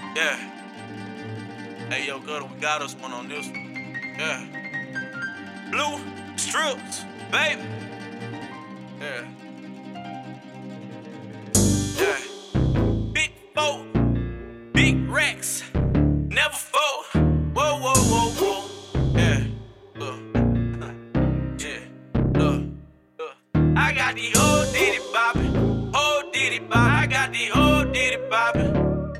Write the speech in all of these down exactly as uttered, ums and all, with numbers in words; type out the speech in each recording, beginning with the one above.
Yeah. Hey, yo, Gutter, we got us one on this one. Yeah. Blue strips, baby. Yeah. Yeah. Big four, big racks, never fold. Whoa, whoa, whoa, whoa. Yeah. Uh. Yeah. Uh. Uh. I got the old Diddy boppin', old Diddy boppin'. I got the old Diddy boppin'.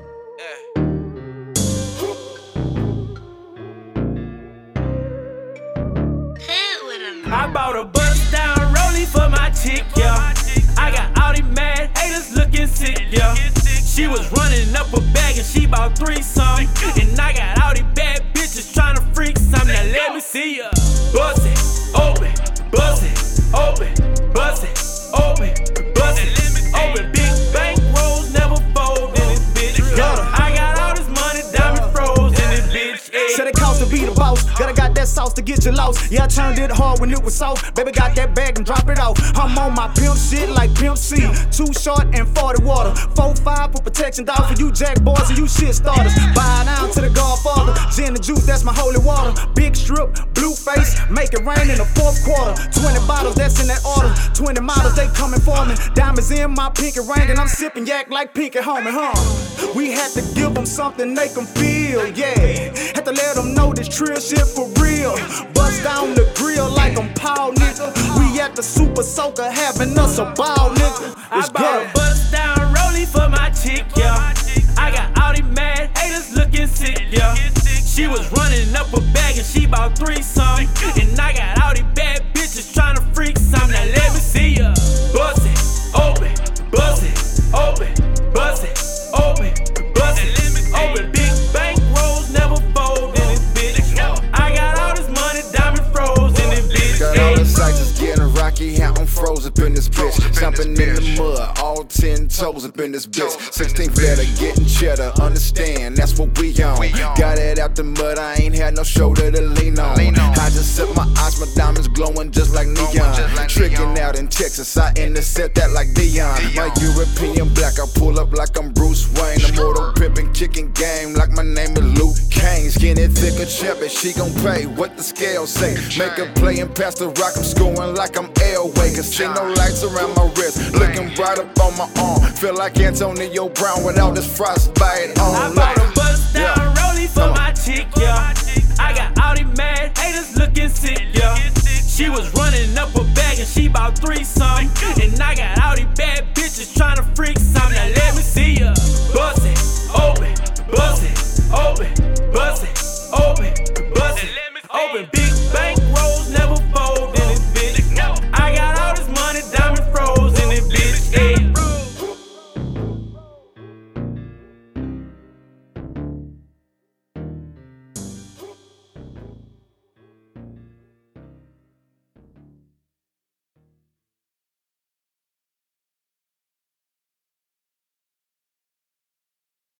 I bought a bust down rollie for my chick, yeah. I got all these mad haters looking sick, yeah. She was running up a bag and she bought three some. And I got all these bad bitches trying to freak some. Now let me see ya. Bust it, open, bust it, open, bust it, open, bust it, open. Big bank rolls never fold in this bitch. I got all this money, diamond froze in this bitch. Said it cost to be the boss. Gotta got that sauce to get you lost. Yeah, I turned it hard when it was soft. Baby got that bag and drop it off. I'm on my pimp shit like Pimp C. Two short and forty water. Four five for protection, dog, for you jack boys and you shit starters. Bow down to the Godfather. Gin and juice, that's my holy water. Big strip, blue face, make it rain in the fourth quarter. Twenty bottles, that's in that order. Twenty models, they coming for me. Diamonds in my pinky ring and I'm sipping yak like Pinky homie, huh? We had to give them something make them feel, yeah. Had to let them know this trill shit for real. Bust down the grill like I'm Paul, nigga. We at the Super Soaker having us a ball, nigga. I bought a bust down rollie for my chick, yeah. I got all these mad haters looking sick, yeah. She was running up a bag and she bought three some. And I got all these bad bitches trying to freak some. Now let me see ya. Bust it, open, bust it, open, bust it, open, bust it, open. Big bank rolls never fold in this bitch. I got all this money, diamond froze in this bitch. Got all the sights is getting rocky, how I'm froze up in this bitch. Jumping in the mud, all ten toes up in this bitch. Sixteen better, getting cheddar, understand, that's what we on. Got it out the mud, I ain't had no shoulder to lean on. I just set my eyes, my diamonds glowing just like neon. Tricking out in Texas, I intercept that like Dion. My European black, I pull up like I'm Bruce Wayne. I'm mortal pimpin', kicking game like my name is Luke Kane. Skinny, thicker, champion, she gon' pay what the scale say. Make a play and pass the rock, I'm scoring like I'm Elway. Cause see no lights around my wrist, looking bright up on my arm. Feel like Antonio Brown without this frostbite on. I bought a bust down yeah. rollie for my chick, yeah. I got all these mad haters looking sick, yeah. She was running up a bag and she bought three some. And I got all these bad bitches